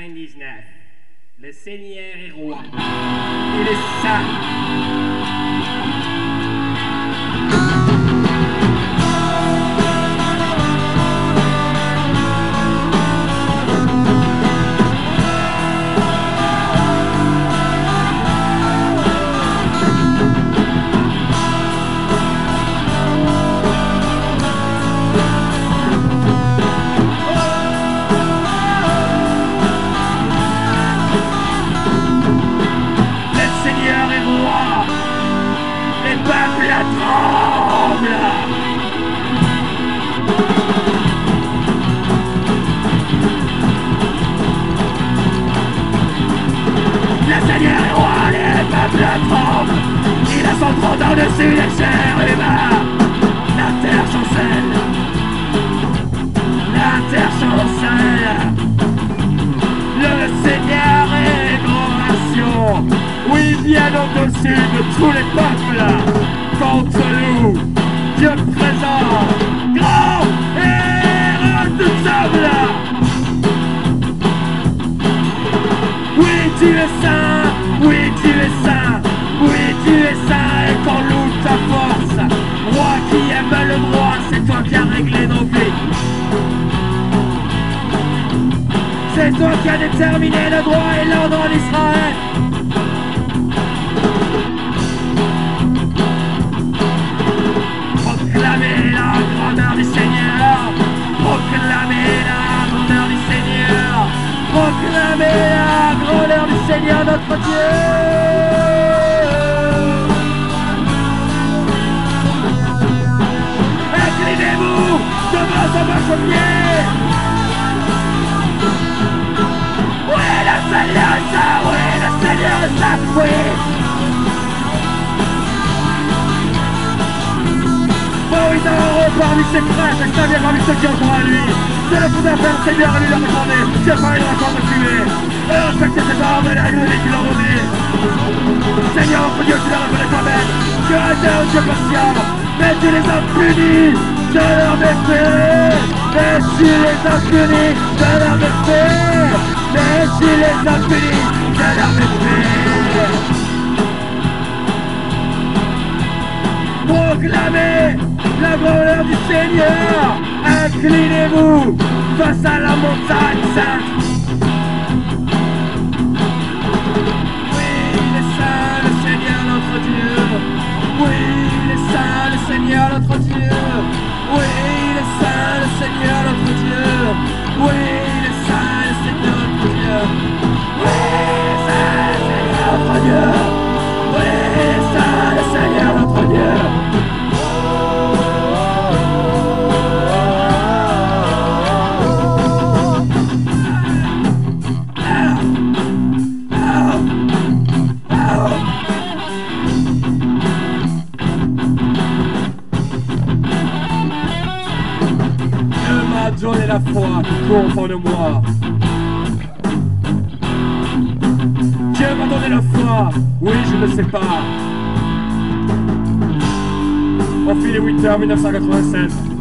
1999. Le Seigneur est roi. Il est saint. La tremble. Le Seigneur est roi, les peuples tremblent. Il a son trône dans-dessus les chérubins. La terre chancelle. La terre chancelle. Le Seigneur est grand nation. Oui, bien au-dessus de tous les peuples. Contre nous, Dieu présent, grand et redoutable. Oui, tu es saint, oui, tu es saint, oui, tu es saint, et qu'on loue ta force. Roi qui aime le droit, c'est toi qui as réglé nos vies. C'est toi qui as déterminé le droit et l'ordre en Israël. Proclamez la grandeur du Seigneur. Proclamez la grandeur du Seigneur. Proclamez la grandeur du Seigneur notre Dieu. Inclinez-vous devant son bachelier. Oui, le Seigneur est saint. Oui, le Seigneur est saint. Oui. Oui, c'est un rond parmi ses frères, et ça vient parmi ceux qui ont droit à lui. C'est le pouvoir faire le Seigneur à lui leur accorder. C'est pas une rencontre de fumée. Et respectez ses ordres et la règle qui leur ont dit. Seigneur, notre Dieu, tu leur reconnais toi-même. Tu as été un Dieu patient, mais tu les as punis de leur méfaits. Mais tu les as punis de leur méfaits. Mais tu les as punis de leur méfaits. Proclamez la grandeur du Seigneur. Inclinez-vous face à la montagne sainte. Oui, il est saint le Seigneur notre Dieu. Oui, il est saint le Seigneur notre Dieu. Oui, il est saint le Seigneur notre Dieu. Oui, il est saint le Seigneur notre Dieu. Oui, il est saint le Seigneur notre Dieu. Oui, il est saint le Seigneur notre Dieu. Donner la foi qui court au fond de moi. Dieu m'a donné la foi. Oui, je ne sais pas. On file les 8h 1987.